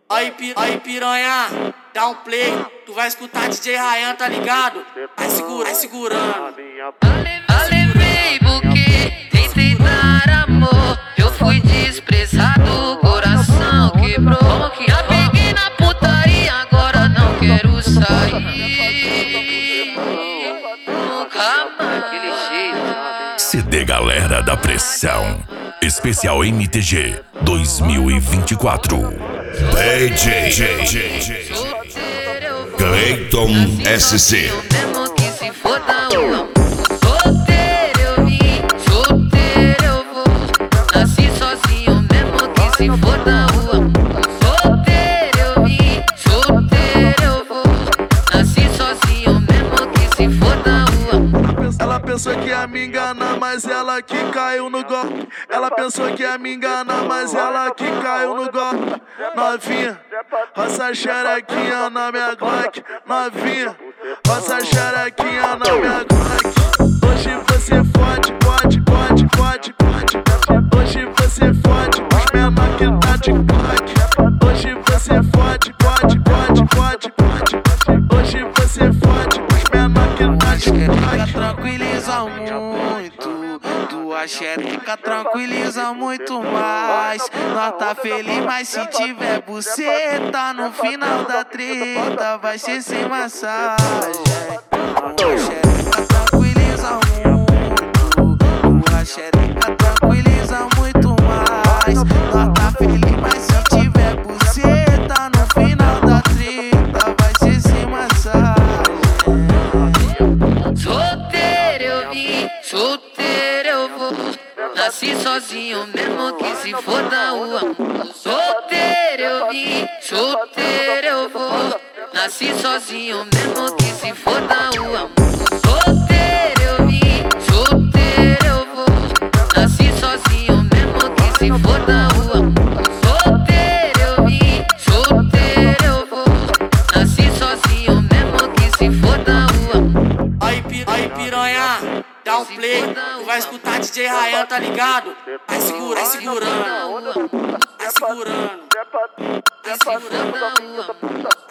Aí piranha, dá um play, tu vai escutar DJ Ryan, tá ligado? Vai segurando. Alevei porque tentei dar amor, eu fui desprezado, o coração quebrou. Já peguei na putaria, agora não quero sair. Nunca mais aquele jeito. CD Galera da Pressão, especial MTG 2024. DJ Clayton SC. Mesmo que se foda o amor. Solteiro eu vim, solteiro eu vou. Nasci sozinho, mesmo que se foda o amor. Solteiro eu vim, solteiro eu vou. Nasci sozinho, mesmo que se foda o amor. Ela pensou que ia me enganar, mas ela que caiu no golpe. Ela pensou que ia me enganar, mas ela que caiu no golpe. Novinha, roça xerequinha na minha Glock. Novinha, roça xerequinha na minha Glock. Hoje você fode, pode. Hoje você fode, os menor que tá de Glock. Hoje você fode, pode. Hoje você fode, os menor que tá de Glock. Tranquiliza muito, tua xereca tranquiliza muito mais. Nós tá feliz, mas se tiver buceta no final da treta vai ser sem massagem. Tua xereca tranquiliza muito, tua xereca tranquiliza muito mais. Nós tá feliz, mas se tiver buceta no final da treta vai ser sem massagem. Solteiro eu vim, solteiro eu vou. Nasci sozinho, mesmo que se foda o amor. Solteiro eu vim, solteiro eu vou. Nasci sozinho, mesmo que se foda o amor. Solteiro eu vim, solteiro eu vou. Nasci sozinho, mesmo que se foda o amor. Solteiro eu vim, solteiro eu vou. Nasci sozinho, mesmo que se foda o amor. Aí piranha, dá um play, tu vai escutar DJ Ryan, tá ligado? Vai segurando. Vai segurando o amor.